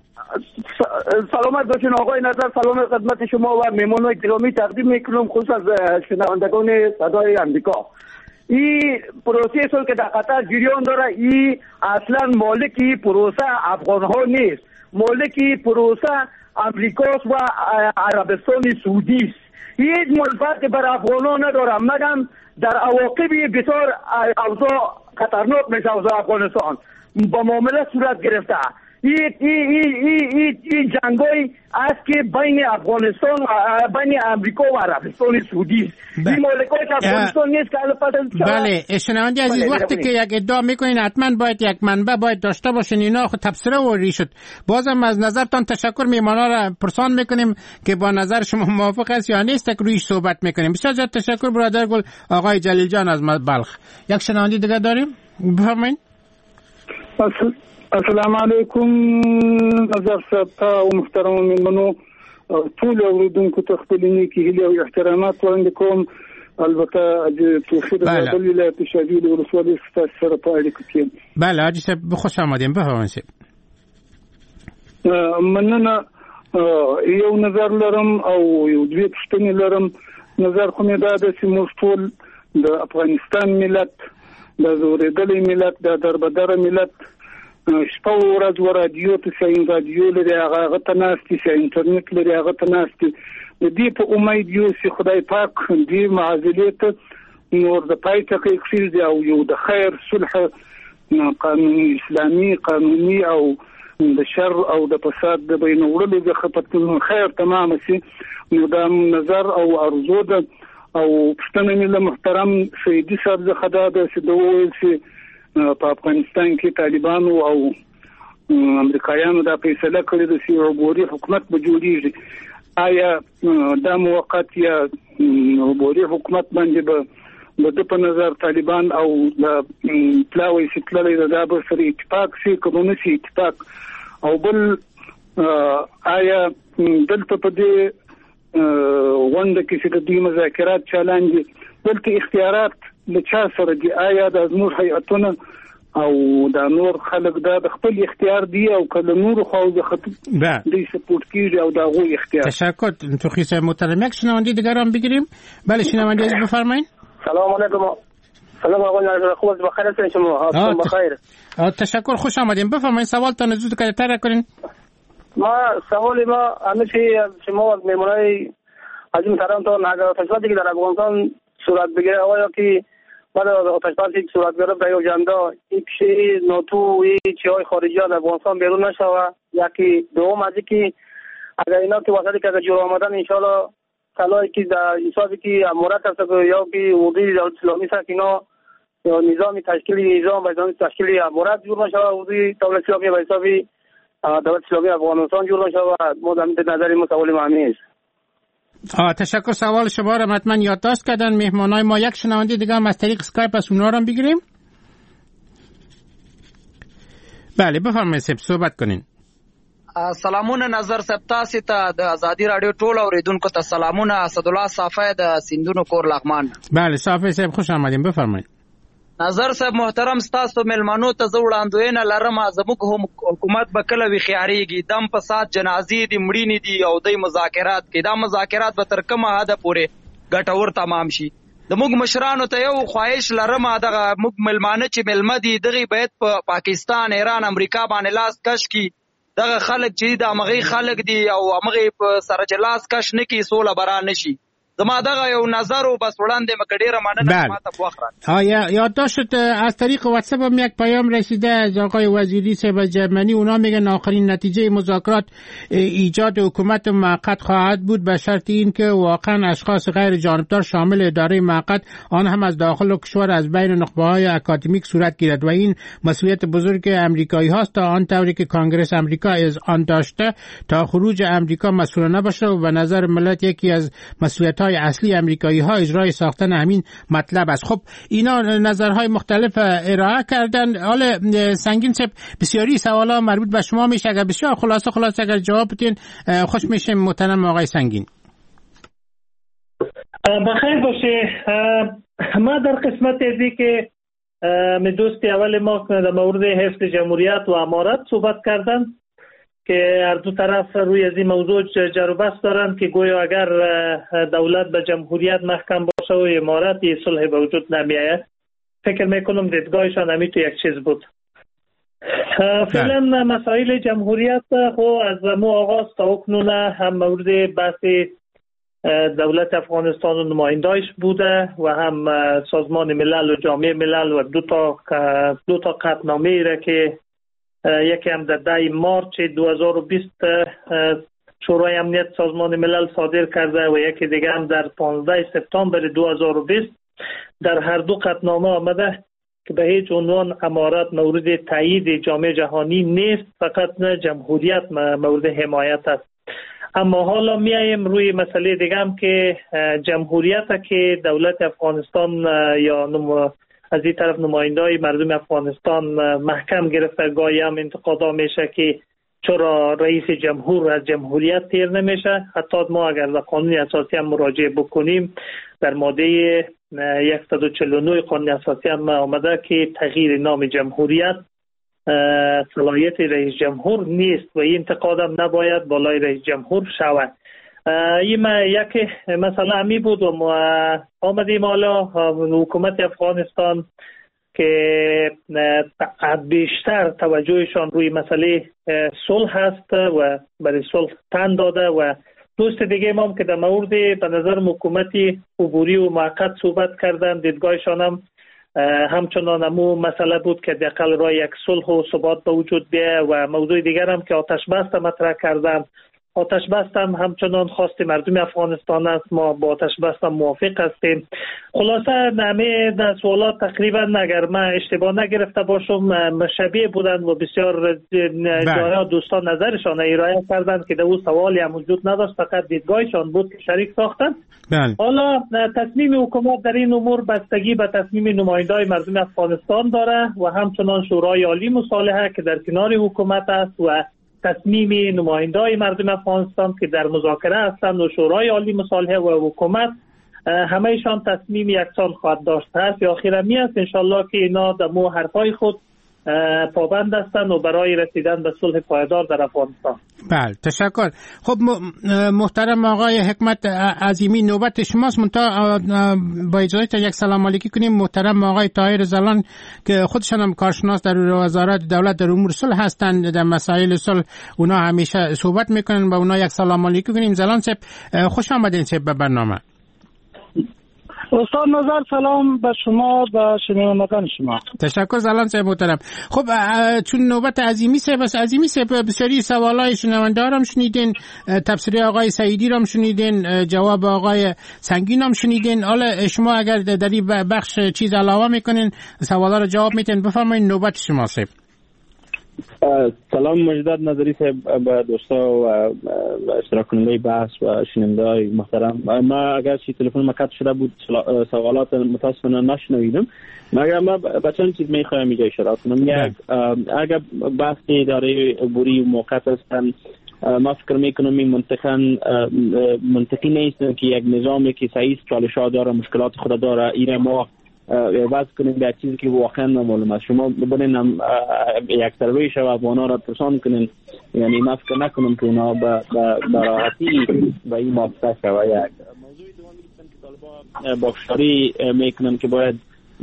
سلامت باشین آقای نظر، سلام خدمت شما و مهمانان گرامی تقدیم میکنم، خصوص از شنوندگان صدای امریکا. این پروسه است که در قطر جریان داره، این اصلا مالکی پروسه افغان ها نیست، مالکی پروسه امریکاست و عربستان سعودی است. هیچ منفعتی بر افغان ها نداره، مگر در عواقبی بسیار اوضاع خطرناک میشه. اوضاع افغانستان با معامله صورت گرفته. این این این این جنگایی است که بین افغانستان و بین امریکا و عربستان سعودی است. این مالکای افغانستان نیست که البته. بله شنونده عزیز، وقتی که یک ادعا میکنین حتما باید یک منبع باید داشته باشین. اینا خود تبصره و ری شد. بازم از نظرتان تشکر. میمانا را پرسان میکنیم که با نظر شما موافق است یا نیست، که رویش صحبت میکنیم. بسیار زیاد تشکر برادر گل آقای جلیل جان از بلخ. یک شنونده دیگه داریم، بفرمایید. السلام علیکم نظر صاحب و محترم مېلمنو، ټول اوریدونکو ته خپل نیکې هیلې او احترامات وړاندې کوم. البته توفیق د بل ولایت شهید ولسوالۍ ستاسو سره په اړیکه کې. بله حاجي صاحب خوش آمدین، بفرمایئ. مننه. یو نظر لرم او یو دوه پوښتنې لرم. نظر خو مې دا ده چې موږ ټول د افغانستان ملت د زورېدلې ملت د دربدره ملت شپه ورځ و رادیو ته چې رادیو لري هغه ته ناستي چې انټرنیټ لري هغه ته ناستي د دې په امید یو چې خدای پاک دې معضلې ته نور د پای ته کېږي او یو د خیر صلح قانوني اسلامي قانوني او د شر او د فساد د بین وړلو د خپتونو خیر تمام شي. نو دا نظر او ارزو ده او پښتنه مل محترم سیدی صاحب زه خدا د سدوول چې په افغانستان کې طالبانو او امریکایانو دا فیصله کړې ده چې عبوري حکومت به جوړیږي. آیا دا موقت یا عبوري حکومت باندې به د په نظر طالبان او د پلاوی سیکلې دا به سره اتفاق شي کوم شي اتفاق او بل آیا دلته په دې غونډه کې چې د دوی مذاکرات چالان دي بلکې اختیارات له چا سره دي؟ آیا د زموږ هیئتونه او د نور خلک دا د خپل اختیار دی او کله نور خو د خطر دی سپورت کیږي او دا غو اختیار؟ تشکر. تو خیس محترم یک شنونده دیگران بگیریم. بله شنونده از بفرمایید. سلام علیکم. سلام علیکم. خوب بخیر هستین شما؟ حالتون بخیر؟ تشکر، خوش آمدین. بفرمایید سوالتون زود که تر کنین. ما سوال ما همیشه شما میمونای از این طرفتون اگر تشکیلاتی که در افغانستان صورت بگیره آیا که بعد تشکیلاتی که صورت بگیره در جنده این پیشه ناتو این چیهای خارجی ها در افغانستان بیرون نشوه یکی دوم از که اگر اینا که وسطی که جور آمدن انشاءالله طلایی که در حسابی که امورت هست یا که وضعی دولت اسلامی هست اینا نظام تشکیلی نظام و تشکیلی امورت جور نشوه وضعی دولت اسلامی و حسابی دولت اسلامی افغانستان جور نشوه. ما در نظر مسئول معنی است. آه تشکر. سوال شما را حتما یادداشت کردن مهمانای ما. یک شنونده دیگه هم از طریق اسکایپ از اونها را بگیریم. بله بفرمایید صحبت کنین. سلامونه نظر صاحب تاسو ته د ازادي رادیو ټول اوریدونکو ته سلامونه. اسدالله صافی د سیندونو کور لغمان. بله صافی صاحب خوش آمدین. بفرمایید. نظر صاحب محترم ستاسو ملمنو ته زه وړاندوینه لرم زموږ حکومت به کله ویخیاریږي دم فساد جنازې دي مړینې دي او د مذاکرات کې دا مذاکرات به تر کومه حده پورې ګټور تمام شي. د موږ مشرانو ته یو خواهش لرم دغه موږ ملمانه چې ملمه دي دغه باید په پا پاکستان ایران امریکا باندې لاس کش کی دغه خلک چې د امغه خلک دي او امغه په سره لاس کش نه کی سوله بران نشي. زما دغه یو نظر و بس وړاندې مکډیره مننه ماته بوخره. آیا یادداشت از طریق واتساپ هم یک پیام رسیده از آقای وزیری صاحب جرمنی. اونا میگن آخرین نتیجه مذاکرات ایجاد حکومت موقت خواهد بود به شرط این که واقعا اشخاص غیر جانبدار شامل اداره موقت آن هم از داخل کشور از بین نخبه‌های اکادمیک صورت گیرد و این مسئولیت بزرگ امریکایی هاست تا آن طوری که کانگرس امریکا از آن داشته تا خروج امریکا مسئولانه باشه و به نظر ملت یکی از مسئولیت اصلی امریکایی ها اجرای ساختن همین مطلب است. خب اینا نظرهای مختلف ارائه کردن. حالا سنگین صاحب بسیاری سوالا مربوط به شما میشه، اگر بسیار خلاصه خلاصه اگر جواب بدین خوش میشه. محترم آقای سنگین. بخیر باشه. ما در قسمت ازی که می دوستی اول ما در مورد حفظ جمهوریت و امارت صحبت کردن که هر دو طرف روی از این موضوع جر و بحث دارن که گویا اگر دولت به جمهوریت محکم باشه و امارت صلح به وجود نمیآید. فکر میکنم دیدگاهشان همین تو یک چیز بود. فعلا مسائل جمهوریت خو از مو آغاز تا اکنون هم مورد بحث دولت افغانستان و نمایندایش بوده و هم سازمان ملل و جامعه ملل و دو تا دو تا قطعنامه‌ای را که یکی هم در ده مارچ دو هزار و بیست شورای امنیت سازمان ملل صادر کرده و یکی دیگه هم در پانزده سپتامبر دو هزار و بیست. در هر دو قطعنامه آمده که به هیچ عنوان امارت مورد تایید جامعه جهانی نیست، فقط نه جمهوریت مورد حمایت است. اما حالا میایم روی مسئله دیگه هم که جمهوریت که دولت افغانستان یا نم... از این طرف نمایندای مردم افغانستان محکم گرفته، گاهی هم انتقادا میشه که چرا رئیس جمهور از جمهوریت تیر نمیشه. حتی ما اگر به قانون اساسی هم مراجعه بکنیم در ماده صد و چهل و نه قانون اساسی هم آمده که تغییر نام جمهوریت صلاحیت رئیس جمهور نیست و این انتقاد هم نباید بالای رئیس جمهور شود. این یک مسئله همی بود و ما آمدیم حالا حکومت افغانستان که بیشتر توجهشان روی مسئله صلح هست و برای صلح تن داده و دوست دیگه ما هم که در مورد به نظر حکومتی عبوری و موقت صحبت کردن، دیدگاهشان هم همچنان همون مسئله بود که دقیقاً رای یک صلح و ثبات به وجود بیاید و موضوع دیگر هم که آتش بس مطرح کردن. آتش بس هم همچنان خواست مردم افغانستان است، ما با آتش بس هم موافق هستیم. خلاصه همه سوالات تقریبا اگر من اشتباه نگرفته باشم مشابه بودند و بسیار جای دوستان نظرشان ارائه کردند که در اون سوالی هم وجود نداشت، فقط دیدگاهشان بود که شریک ساختند. حالا تصمیم حکومت در این امور بستگی به تصمیم نمایندای مردم افغانستان داره و همچنان شورای عالی مصالحه که در کنار حکومت است و تصمیم نمایندای مردم افغانستان که در مذاکره هستند و شورای عالی مصالحه و حکومت همهشان تصمیم یکسان خواهد داشت. هست یا آخرمی است انشالله که اینا در مو حرفای خود پابند هستند و برای رسیدن به صلح پایدار در افغانستان. بله تشکر. خب محترم آقای حکمت عظیمی نوبت شماست، منتها با اجازه یک سلام علیکی کنیم محترم آقای طاهر زلان که خودشان هم کارشناس در وزارت دولت در امور صلح هستند، در مسائل صلح اونا همیشه صحبت میکنن، با اونا یک سلام علیکی کنیم. زلان صاحب خوش آمدین صاحب به برنامه. استاد نظر سلام به شما و شنوندگان شما. تشکر زلان صاحب محترم. خب چون نوبت عظیمی صاحب بس عظیمی صاحب بسیاری سوالای شنونده هم شنیدین، تفسیر آقای سعیدی رو هم شنیدین، جواب آقای سنگین هم شنیدین. حالا شما اگر در این بخش چیز علاوه میکنین سوالا رو جواب میتین بفرمایید، نوبت شما صاحب. سلام مجدد نظری صاحب به دوستا و اشتراک کننده بحث و شنونده‌های محترم. ما اگر چی تلفن ما قطع شده بود سوالات متاسفانه نشنیدم، مگر ما به چند چیز میخوایم اینجا اشاره کنم. یک اگر بحث اداره عبوری و موقت هستن، ما فکر میکنم این منطقاً منطقی نیست که یک نظامی که صحیح چالش‌ها داره مشکلات خود داره ایره ما عوض کنیم به چیزی که واقعا نمعلوم است. شما ببینید یک سروی شو افغانا را پرسان کنین، یعنی ما فکر نکنم که اونا به راحتی به این موافقه شود. یک موضوع دومی که طالبان باخشاری میکنن که باید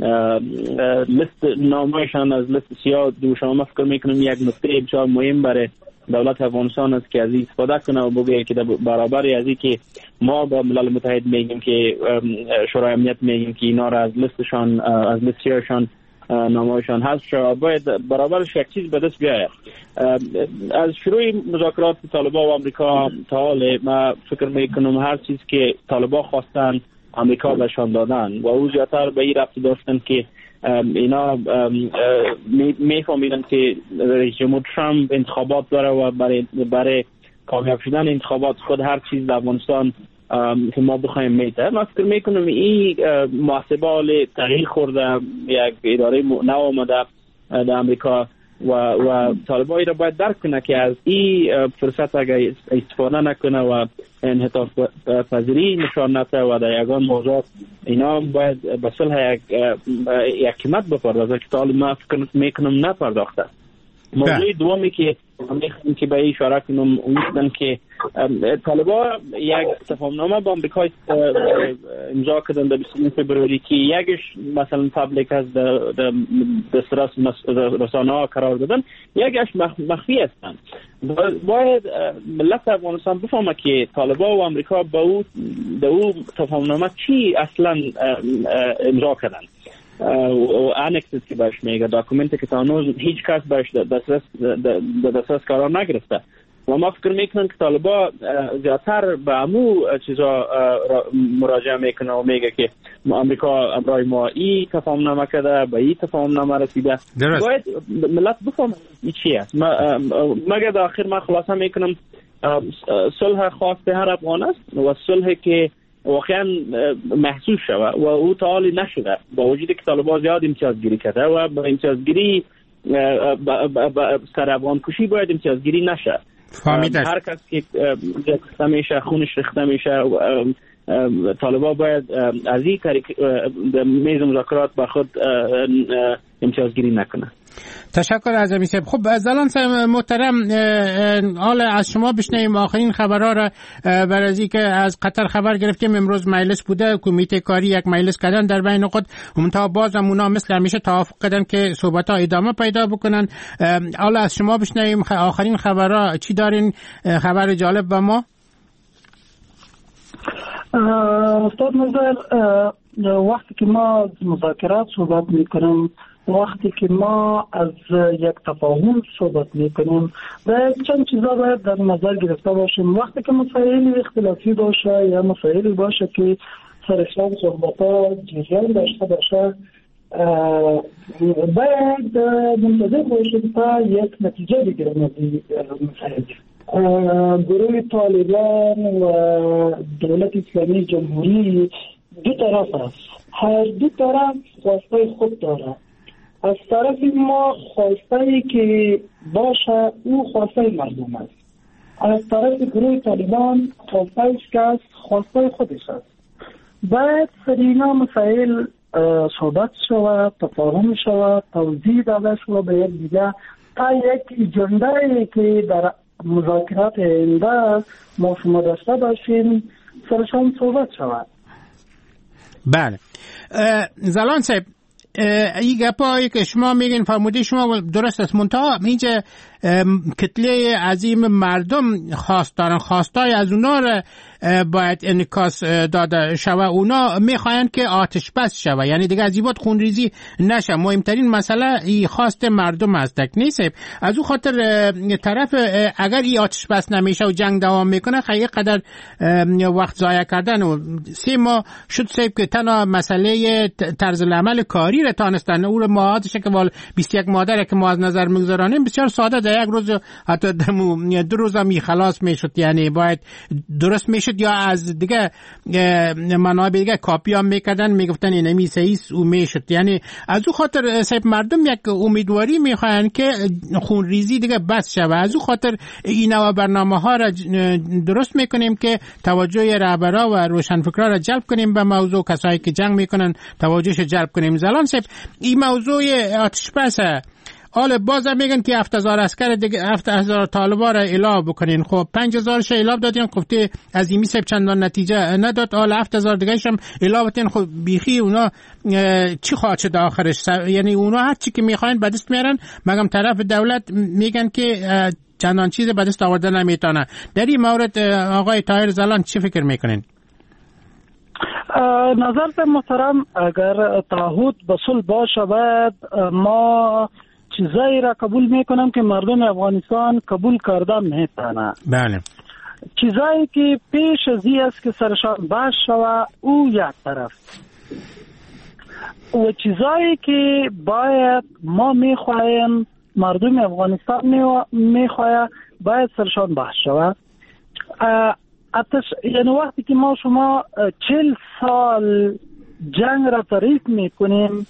لیست نامایشان از لیست سیاه دو، شما ما فکر میکنم یک نکته بسیار مهم برای دولت افغانستان است که از این استفاده کنه و بگه که برابر از این که ما با ملل متحد میگیم که شورای امنیت میگیم که اینا را از لیستشان از لیست سیاهشان نامایشان حذف شود، باید برابرش یک چیز به دست بیاید. از شروع مذاکرات طالبان و آمریکا تا حال ما فکر میکنم هر چیز که طالبان خواستن آمریکا بهشان دادن و او زیادتر به این ربط داشتن که اینا میفهمیدن که رئیس جمهور ترامپ انتخابات داره و برای برای کامیاب شدن انتخابات خود هر چیز در افغانستان که ما بخوایم میده. من فکر میکنم این محاسبه تغییر خورده، یک اداره نو آمده در امریکا و و طالبان را باید درک کنه که از این فرصت اگر استفاده نکنه و انحطاط پذیری نشان نده و در یگان موضوع اینا باید به صلح یک یک قیمت بپردازه که طالبان فکر میکنم نپرداخته. موضوع دومی که میخوام که به این اشاره کنم امیدن که طالبان یک تفاهمنامه با آمریکا امضا کردن در بیست و نه فوریه که یکش مثلا پابلیک از دسترس رسانه ها قرار دادن، یکش مخفی هستند. باید ملت افغانستان بفهمه که طالبان و آمریکا با او در او تفاهمنامه چی اصلا امضا کردن و انکس که باش میگه داکومنتی که تا هنوز هیچ کس باش دسترس دسترس قرار نگرفته و ما فکر میکنم که طالبان زیادتر به امو چیزا مراجعه میکنه و میگه که آمریکا امرای ما ای تفاهمنامه کرده به ای تفاهمنامه رسیده. باید ملت بفهمه این چی است. مگر در آخر من خلاصه میکنم صلح خواست هر افغان است و صلح که واقعا محسوس شود و او تا حالی نشده با وجودی که طالبان زیاد امتیازگیری کرده و با امتیازگیری سر افغان کشی باید امتیازگیری نشه. هر کس که ریخته میشه خونش ریخته میشه طالبان باید از این طریق میز مذاکرات با خود امتیازگیری نکنه. تشکر از امیسیب. خب زلان صاحب محترم، حالا از شما بشنویم آخرین خبرها را بر از اینکه از قطر خبر گرفتیم امروز مجلس بوده، کمیته کاری یک مجلس کردن در بین خود، منتها باز هم اونا مثل همیشه توافق کردن که صحبت‌ها ادامه پیدا بکنن. حالا از شما بشنویم آخرین خبرها چی دارین، خبر جالب با ما؟ استاد نظر، وقتی که ما مذاکرات صحبت میکنیم، وقتی که ما از یک تفاهم صحبت میکنیم، باید چند چیزا باید در نظر گرفته باشیم. وقتی که مسائل اختلافی باشه یا مسائلی باشه که سرشان صحبت‌ها جریان داشته باشه، باید منتظر باشیم تا یک نتیجه بگیریم از این مسائل. گروه طالبان و دولت اسلامی جمهوری دو طرف است، هر دو طرف خواسته خود داره. از طرف ما خواسته که باشه او خواسته مردم است، از طرف گروه طالبان خواسته است که خواسته خودش است. باید سر اینا مسائل صحبت شود، تفاهم شود، توضیح داده شود به یک دیگه، تا یک اجنده‌ای که در مذاکرات آینده ما شما داشته باشیم سرشان صحبت شود. بله زلان صاحب، این گپایی که شما میگین فرموده شما درست است، منتها اینجا کتله عظیم مردم خواست دارن، خواستای از اونا را باید انعکاس داده شوه. اونا میخواین که آتش بس شوه، یعنی دیگه از این بعد خونریزی نشه. مهمترین مسئله این خواست مردم است، تک نیست. از اون خاطر طرف اگر این آتش بس نمیشه و جنگ دوام میکنه، خیلی قدر وقت ضایع کردن. و سه ماه شد سیب که تنها مسئله طرز العمل کاری را تانستن، او را معادش که وال بیست و یک مادر که ما از نظر میگذارانیم بسیار ساده، در یک روز حتی دو روز هم خلاص میشد، یعنی باید درست میشد یا از دیگه منابع دیگه کاپی هم میکردن میگفتن این نمی سیس او میشد. یعنی از او خاطر صاحب مردم یک امیدواری میخواین که خونریزی دیگه بس شوه. از او خاطر این نوع برنامه ها را درست میکنیم که توجه رهبرا و روشنفکرا را جلب کنیم به موضوع، کسایی که جنگ میکنن توجهش جلب کنیم. زلان صاحب، این موضوع آتش بسه، حالا بازم میگن که هفت هزار اسکر دیگه، هفت هزار طالبا را اعلام بکنین. خب پنج هزارش اعلام دادین، گفته از این میسب چندان نتیجه نداد، حالا هفت هزار دیگه هم اعلام بتین. خب بیخی اونا چی خواهد شد آخرش؟ یعنی اونا هر چی که میخواین به دست میارن، مگم طرف دولت میگن که چندان چیز به دست آوردن نمیتونه. در این مورد آقای طاهر زلان چی فکر میکنین؟ نظر محترم، اگر تعهد به صلح باشه باید ما چیزایی را قبول میکنم که مردم افغانستان قبول کردن میتونه. بله. چیزایی که پیش از این است که سرشان باش شوه او یک طرف، و چیزایی که باید ما میخوایم مردم افغانستان میخواه باید سرشان باش شوه. اتش یعنی وقتی که ما شما چل سال جنگ را تعریف میکنیم،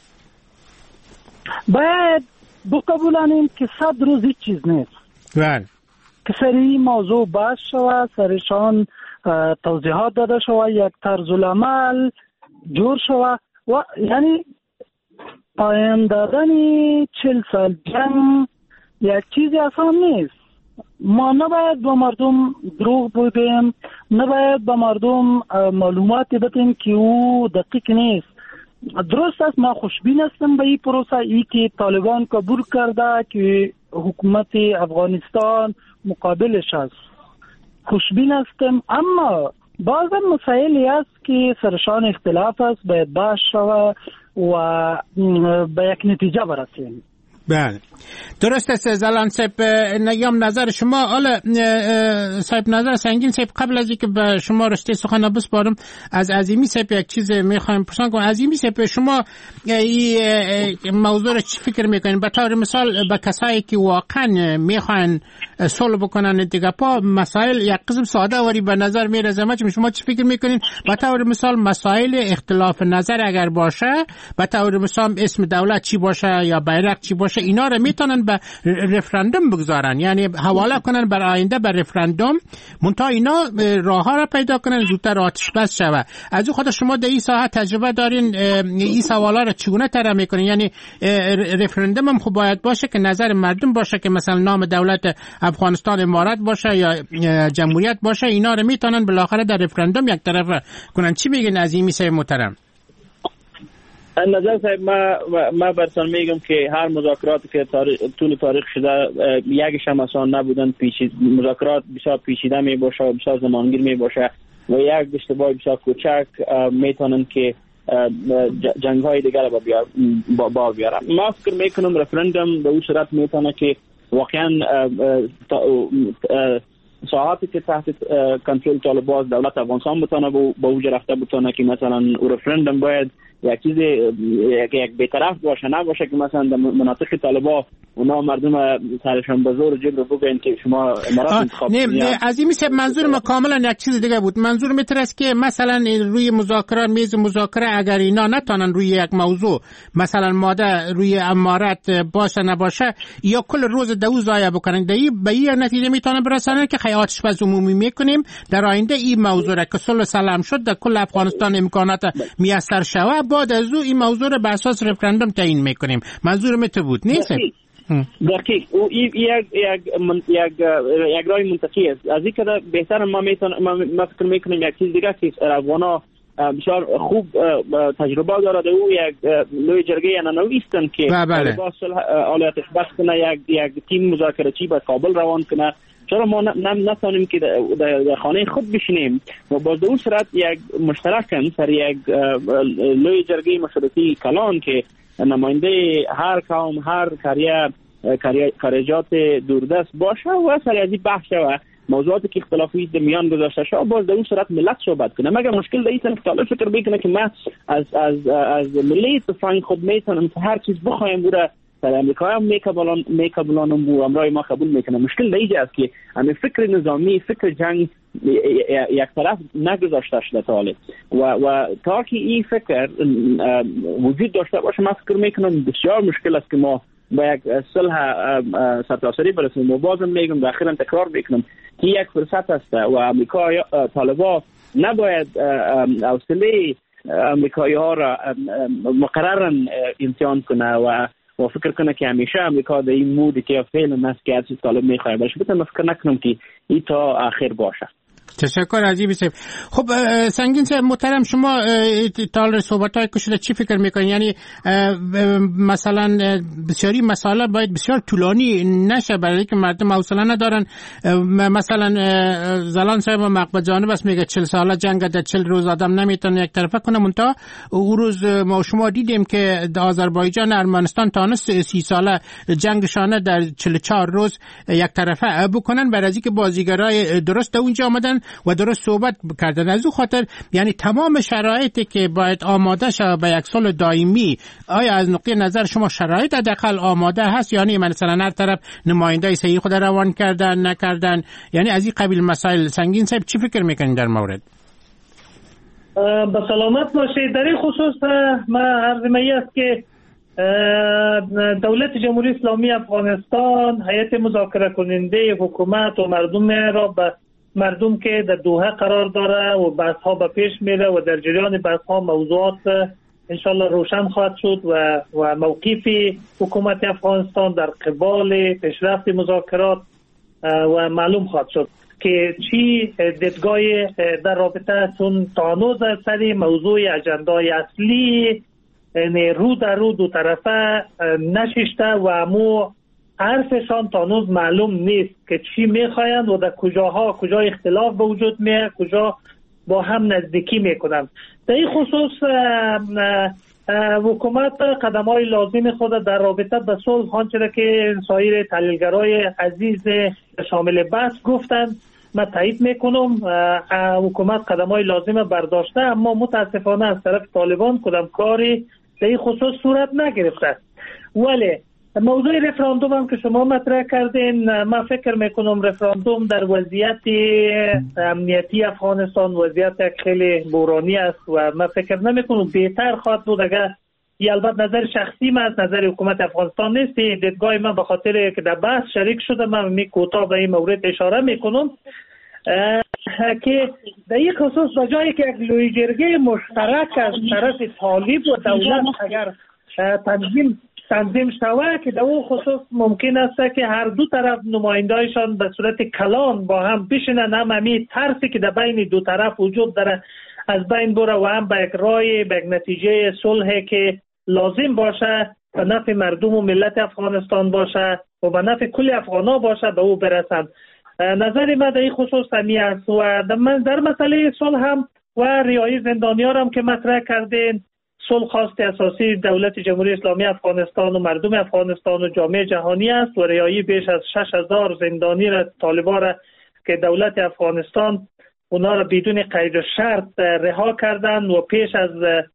باید بقبولانیم که صد روز هیچ چیز نیست. بله. که سری موضوع بحث شوه، سرشان توضیحات داده شوه، یک طرز العمل جور شوه، و یعنی پایان دادن چل سال جنگ یک چیزی آسان نیست. ما نباید با مردم دروغ بگیم، نباید با مردم معلوماتی بدیم که او دقیق نیست. درست است، ما خوشبین هستم به این پروسه، ای که طالبان قبول کرده که حکومت افغانستان مقابلش است، خوشبین هستم. اما بازم مسائلی است که سرشان اختلاف است، باید باش شوه و به یک نتیجه برسیم. بله درست است زلان صاحب. نگم نظر شما. حالا صاحب نظر سنگین صاحب، قبل از اینکه به شما رشته سخن بسپارم، از عظیمی صاحب یک چیز میخوایم پرسان کنم. عظیمی صاحب، شما این موضوع را چی فکر میکنین؟ به طور مثال به کسایی که واقعا میخواین صلح بکنن دیگه پا مسائل یک قسم ساده وری به نظر میرسه، شما چی فکر میکنین؟ به طور مثال مسائل اختلاف نظر اگر باشه، به طور مثال اسم دولت چی باشه یا بیرق چی باشه، باشه اینا رو میتونن به رفراندوم بگذارن، یعنی حواله کنن بر آینده بر رفراندوم، منتها اینا راه ها را پیدا کنن زودتر آتش بس شود. از او خود شما در این ساحه تجربه دارین، این سوالا را چگونه طرح میکنین؟ یعنی رفراندوم هم خوب باید باشه که نظر مردم باشه که مثلا نام دولت افغانستان امارت باشه یا جمهوریت باشه، اینا رو میتونن بالاخره در رفراندوم یک طرف کنن. چی میگین از این میشه محترم؟ نظر صاحب ما ما براتون میگم که هر مذاکراتی که تاریخ طول تاریخ شده یکیش هم آسان نبودن، پیچیده مذاکرات بسیار پیچیده می باشه و بسیار زمانگیر می باشه و یک اشتباه بسیار کوچک میتونن که جنگ های دیگر با با بیارن. ما فکر میکنم رفراندوم به اون صورت میتونه که واقعا ساعاتی که تحت کنترل طالبان دولت افغانستان بتونه به اوج رفته بتونه که مثلا رفراندوم باید یک چیز یک یک بی‌طرف باشه، نباشه که مثلا در مناطق طالبان اونا مردم سرشون به زور جبر بگن که شما امارات انتخاب کنید. نه از این میشه منظور ما کاملا یک چیز دیگه بود. منظور میترس که مثلا روی مذاکره میز مذاکره اگر اینا نتونن روی یک موضوع مثلا ماده روی امارت باشه نباشه یا کل روز دو ضایع بکنن، دی به این نتیجه میتونن برسونن که خیاتش بس عمومی میکنیم در آینده این موضوع را که صلح سلام شد در کل افغانستان امکانات میسر شود، بعد از او این موضوع را به اساس رفراندوم تعیین میکنیم. منظور می تو بود نیست؟ دقیق. او یک یک یک یک راه منطقی است. از این که بهتر ما میتونم ما فکر میکنیم یک چیز دیگه که افغانا بسیار خوب تجربه دارد، او یک لوی جرگه نانوی هستن که با صلح آلیاتش بس کنه، یک یک تیم مذاکراتی به کابل روان کنه. چرا ما نتونیم که در خانه خود بشینیم و با دو صورت یک مشترکن سر یک لوی جرگه مشورتی کلان که نماینده هر قوم هر کاریه کاریجات دوردست باشه و سر از این بحث و موضوعاتی که اختلافی در میان گذاشته شده باز در اون صورت ملت صحبت کنه. مگر مشکل در این که طالب فکر بکنه که ما از از از ملی اتفاقی خود میتونم هر چیز بخوایم بوده در امریکا هم میکبلان میکبلانم بو امرای ما قبول میکنه. مشکل دیگه است که همین فکر نظامی فکر جنگ یک طرف نگذاشته شده طالب و و تا که این فکر وجود داشته باشه ما فکر میکنم بسیار مشکل است که ما با یک صلح سرتاسری برسیم. و بازم میگم و اخیراً تکرار میکنم که یک فرصت است و امریکا طالبا نباید حوصله امریکایی ها را مقرراً امتحان کنه و و فکر کنه که همیشه امریکا در این مودی که فعلا است که از طالب میخواه باشه. بتونم فکر نکنم که این تا آخر باشه. تشکر عجیبی صاحب. خب سنگین صاحب محترم، شما تا صحبت‌های که شده چی فکر میکنین؟ یعنی مثلا بسیاری مسائل باید بسیار طولانی نشه برای اینکه مردم حوصله ندارن. مثلا زلان صاحب مقبه جانب است میگه چهل ساله جنگ در چهل روز آدم نمیتونه یک طرفه کنه. منتها اون روز ما شما دیدیم که آذربایجان ارمنستان تانست سی ساله جنگشانه در چهل و چهار روز یک طرفه بکنن، برای اینکه بازیگرای درست اونجا آمدن و درست صحبت کردن. از او خاطر یعنی تمام شرایطی که باید آماده شود به یک صلح دائمی، آیا از نقطه نظر شما شرایط حداقل آماده هست؟ یعنی مثلا هر طرف نماینده صحیح خود روان کردن نکردن، یعنی از این قبیل مسائل. سنگین صاحب چی فکر میکنین در مورد؟ به سلامت باشید. در این خصوص ما عرض می است که دولت جمهوری اسلامی افغانستان هیئت مذاکره کننده حکومت و مردم را به مردم که در دوحه قرار داره و بحث ها به پیش میره و در جریان بحث ها موضوعات انشالله روشن خواهد شد و و موقف حکومت افغانستان در قبال پیشرفت مذاکرات و معلوم خواهد شد که چی دیدگاه در رابطه چون تانوز سری موضوع اجندای اصلی رو در رو دو طرفه نششته و امو حرفشان تانوز معلوم نیست که چی میخواین و در کجاها کجا اختلاف به وجود میاد، کجا با هم نزدیکی میکنن. در این خصوص حکومت قدم‌های لازم خود در رابطه به صلح آنچه که سایر تحلیلگرای عزیز شامل بحث گفتن من تایید میکنم. حکومت قدم‌های لازم برداشته، اما متاسفانه از طرف طالبان کدام کاری در این خصوص صورت نگرفته. ولی موضوع رفراندوم هم که شما مطرح کردین، من فکر میکنم رفراندوم در وضعیت امنیتی افغانستان وضعیت خیلی بحرانی است و من فکر نمیکنم بهتر خواهد بود اگر این البته نظر شخصی من از نظر حکومت افغانستان نیست، دیدگاه من به خاطر که در بحث شریک شده من می کوتاه به این مورد اشاره میکنم که در این خصوص به جایی که یک لویجرگه مشترک از طرف طالب و دولت اگر تنظیم تنظیم شوه که در اون خصوص ممکن است که هر دو طرف نمایندهایشان به صورت کلان با هم بشینن، هم همی ترسی که در بین دو طرف وجود داره از بین بره و هم به یک رای به یک نتیجه صلح که لازم باشه به نفع مردم و ملت افغانستان باشه و به نفع کل افغانا باشه به او برسند. نظر من در این خصوص همی است و در مسئله صلح هم و رهایی زندانیان هم که مطرح کردین، صلح خواست اساسی دولت جمهوری اسلامی افغانستان و مردم افغانستان و جامعه جهانی است و رهایی بیش از شش هزار زندانی را طالبان را که دولت افغانستان اونا را بدون قید و شرط رها کردن و پیش از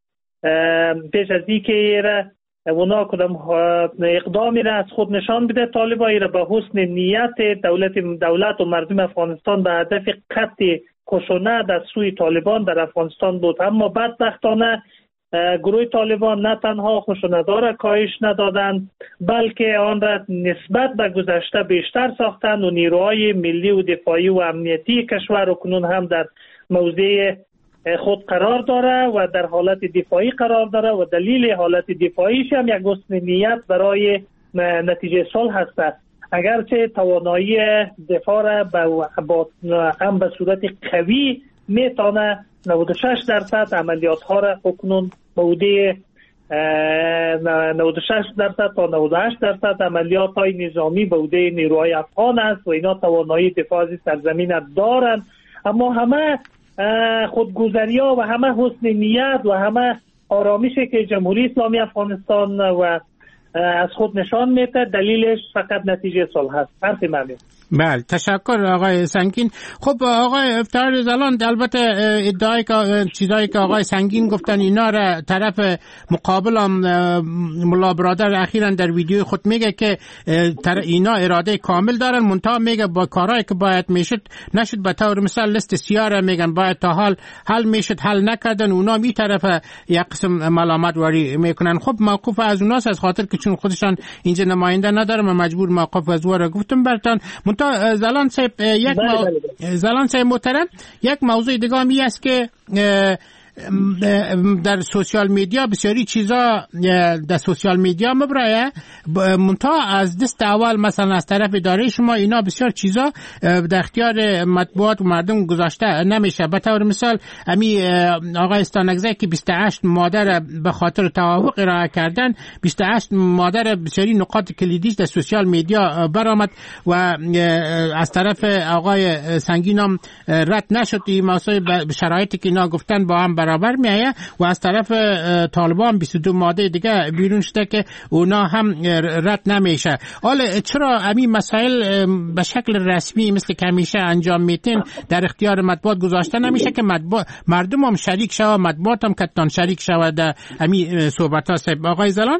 پیش از اینکه را اونا کدام اقدامی را از خود نشان بده طالبان را به حسن نیت دولت دولت و مردم افغانستان به هدف قطع خشونت از سوی طالبان در افغانستان بود. اما بدبختانه گروه طالبان نه تنها خشونت‌ها را کاهش ندادند بلکه آن را نسبت به گذشته بیشتر ساختند و نیروهای ملی و دفاعی و امنیتی کشور و کنون هم در موضع خود قرار داره و در حالت دفاعی قرار داره و دلیل حالت دفاعیش هم یک حسن نیت برای نتیجه صلح هست. اگرچه توانایی دفاع را با هم به صورت قوی میتونه نود و شش درصد عملیات ها را اکنون بوده نود و شش درصد تا نود و هشت درصد عملیات های نظامی بوده نیروهای افغان است و اینا توانایی دفاع از سرزمین دارند، اما همه خودگذری ها و همه حسن نیت و همه آرامشی که جمهوری اسلامی افغانستان و از خود نشان میده دلیلش فقط نتیجه صلح است. حرف ممنون. بله تشکر آقای سنگین. خب آقای افتخار زلان البته ادعای که چیزایی که آقای سنگین گفتن اینا را طرف مقابل هم ملا برادر اخیراً در ویدیو خود میگه که اینا اراده کامل دارن، منتها میگه با کارهایی که باید میشد نشد، به طور مثال لیست سیاه را میگن باید تا حال حل میشد حل نکردن، اونا می طرف یک قسم ملامت واری میکنن. خب موقف از اوناست از خاطر که چون خودشان اینجا نماینده ندارن و مجبور موقف از وارا گفتم برتان. منتها زلان صاحب یک مو... زلان صاحب محترم یک موضوع دیگه هم است که در سوشال میدیا بسیاری چیزا در سوشال میدیا مبرایه منتها از دست اول مثلا از طرف اداره شما اینا بسیار چیزا در اختیار مطبوعات و مردم گذاشته نمیشه. به طور مثال امی آقای استانگزی که بیست و هشت ماده به خاطر توافق ارائه کردن بیست و هشت ماده بسیاری نقاط کلیدیش در سوشال میدیا برآمد و از طرف آقای سنگین هم رد نشد. این موضوع به شرایطی که اینا گفتن با هم برابر میایه و از طرف طالبان بیست و دو ماده دیگه بیرون شده که اونا هم رد نمیشه. حالا چرا همین مسائل به شکل رسمی مثل که همیشه انجام میتین در اختیار مطبوعات گذاشته نمیشه که مردم هم شریک شود، مطبوعات هم کتان شریک شود در همین صحبت ها؟ صاحب آقای زلان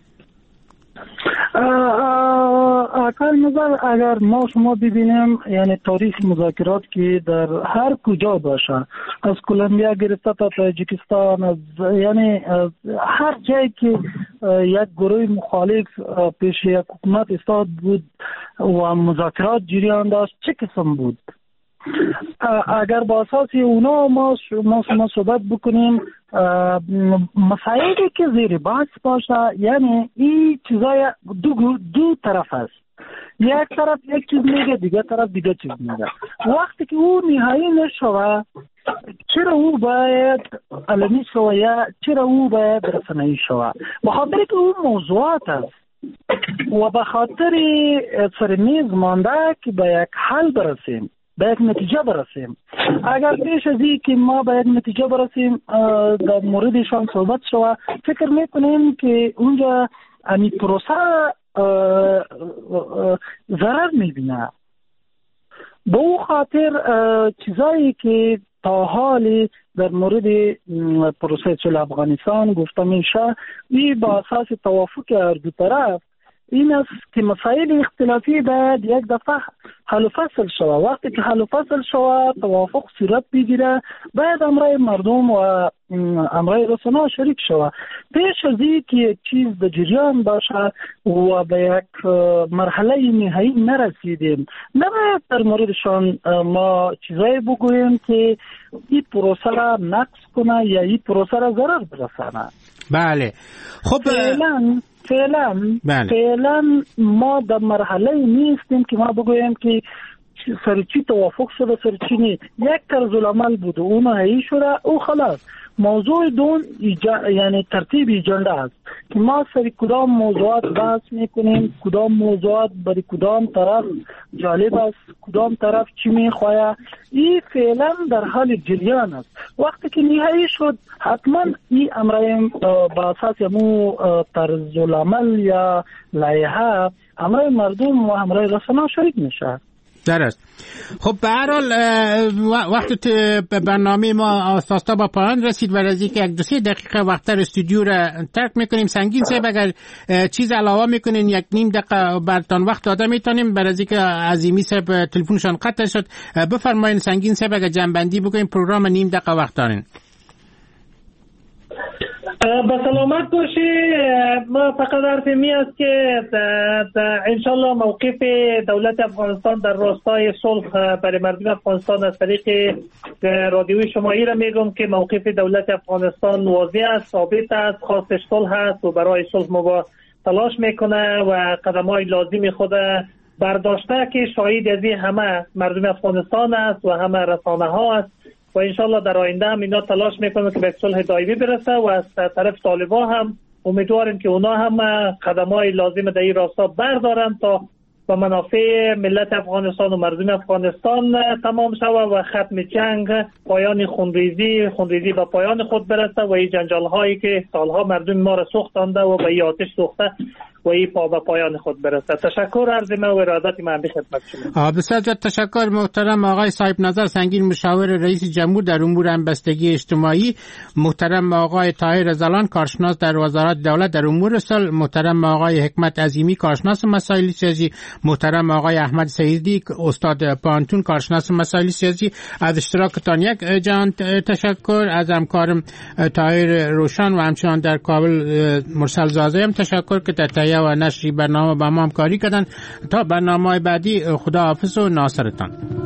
اکل نظر اگر ما شما ببینیم یعنی تاریخ مذاکرات که در هر کجا باشه از کلمبیا گرفته تا تاجیکستان از یعنی از هر جایی که یک گروه مخالف پیش یک حکومت استاد بود و مذاکرات جریان داشت چه قسم بود، اگر با اساس اونا ما ما شما صحبت بکنیم مسائلی که زیر بحث باشه یعنی این چیزای دو دو طرف است، یک طرف یک چیز میگه دیگه طرف دیگه چیز میگه. وقتی که او نهایی نشوه چرا او باید علمی شوه یا چرا او باید رسانه‌ای شوه؟ به خاطر که او موضوعات است و به خاطر سر میز مانده که به یک حل برسیم به یک نتیجه برسیم. اگر پیش از این که ما به یک نتیجه برسیم در موردشان صحبت شوه فکر میکنیم که اونجا امی پروسه ضرر میبینه. به او خاطر چیزایی که تا حالی در مورد پروسه صلح افغانستان گفته میشه این با اساس توافق هر دو طرف این است که مسائل اختلافی باید یک دفعه حل و فصل شوه. وقتی که حل و فصل شوه توافق صورت بگیره باید امرای مردم و امرای رسانه شریک شوه. پیش از این که یک چیز در جریان باشه و به یک مرحله نهایی نرسیدیم نباید در موردشان ما چیزایی بگوییم که این پروسه را نقص کنه یا این پروسه را ضرر برسانه. بله خب فعلا فعلا بله. فعلا ما در مرحله نیستیم که ما بگوییم که سر چی توافق شده سر چی نیست. یک طرز العمل بود و اون هایی شده او خلاص. موضوع دون ایجا... یعنی ترتیب ایجنده است که ما سر کدام موضوعات بحث میکنیم، کدام موضوعات برای کدام طرف جالب است، کدام طرف چی میخواه. این فعلا در حال جریان است. وقتی که نهایی شد حتما این امرایم با اساس مو طرز العمل یا لایحه امرای مردم و امرای رسانه شریک میشه. درست. خب به هر حال وقت برنامه ما اساسا با پایان رسید و از اینکه یک دو سه دقیقه وقت استودیو را ترک میکنیم. سنگین صاحب اگر چیز علاوه میکنین یک نیم دقیقه براتون وقت داده میتونیم برای اینکه عظیمی صاحب تلفنشان قطع شد. بفرمایید سنگین صاحب اگر جنبندی بکنیم پروگرام نیم دقیقه وقت دارین. با سلامت باشی. ما فقط حرف می است که انشالله موقف دولت افغانستان در راستای صلح برای مردم افغانستان از طریق رادیوی شمایی را میگم که موقف دولت افغانستان واضح است، ثابت است، خواستش صلح است و برای صلح ما تلاش میکنه و قدم‌های لازم خود برداشته که شاهد از این همه مردم افغانستان است و همه رسانه ها است و انشالله در آینده هم اینا تلاش میکنه که به صلح دائمی برسه و از طرف طالبان هم امیدواریم که اونا هم قدم‌های لازم در این راستا بردارن تا به منافع ملت افغانستان و مردم افغانستان تمام شود و ختم جنگ، پایان خونریزی خونریزی به پایان خود برسه و این جنجال هایی که سالها مردم ما را سوختانده و به این آتش سوخته و این پا به پایان خود برسه. تشکر عرض من و ارادت من به خدمت شما. بسیار زیاد تشکر محترم آقای صاحب نظر سنگین مشاور رئیس جمهور در امور همبستگی اجتماعی، محترم آقای طاهر زلان کارشناس در وزارت دولت در امور صلح، محترم آقای حکمت عظیمی کارشناس مسائل سیاسی، محترم آقای احمد سعیدی استاد پانتون کارشناس مسائل سیاسی. از اشتراکتان یک جان تشکر. از همکارم طاهر روشن و همچنان در کابل مرسل زازه هم تشکر که در تهیه و نشر برنامه با ما همکاری کردن. تا برنامه بعدی خدا حافظ و ناصرتان.